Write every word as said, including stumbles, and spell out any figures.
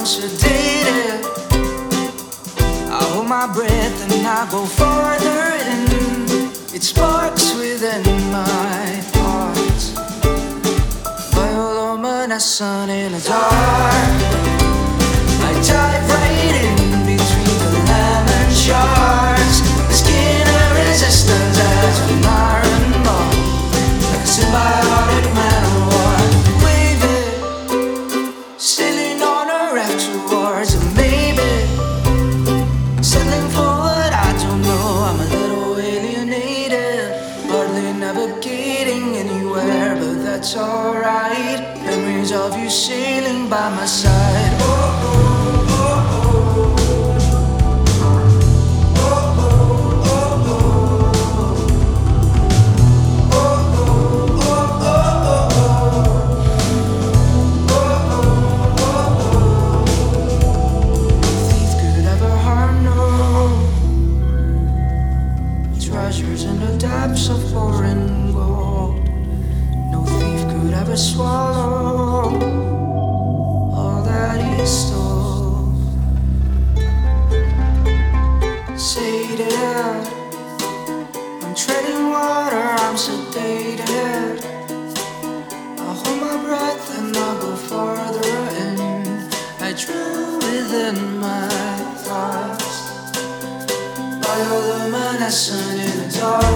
I'm sedated. I hold my breath and I go farther in. It sparks within my thoughts. Bioluminescent in the dark. I dive right in between the lemon shards. The skin of resistance as an iron ball. Like a symbiotic man of war. Wave it, sailing on a raft towards a maybe. Settling for what I don't know. I'm a little alienated, hardly navigating anywhere, but that's alright. Memories of you sailing by my side. Oh, oh, oh, oh. Treasures in the depths of foreign gold. No thief could ever swallow all that he stole. Sated, I'm treading water, I'm sedated. I hold my breath and I go farther in. I drown within my thoughts. Bioluminescent in the dark.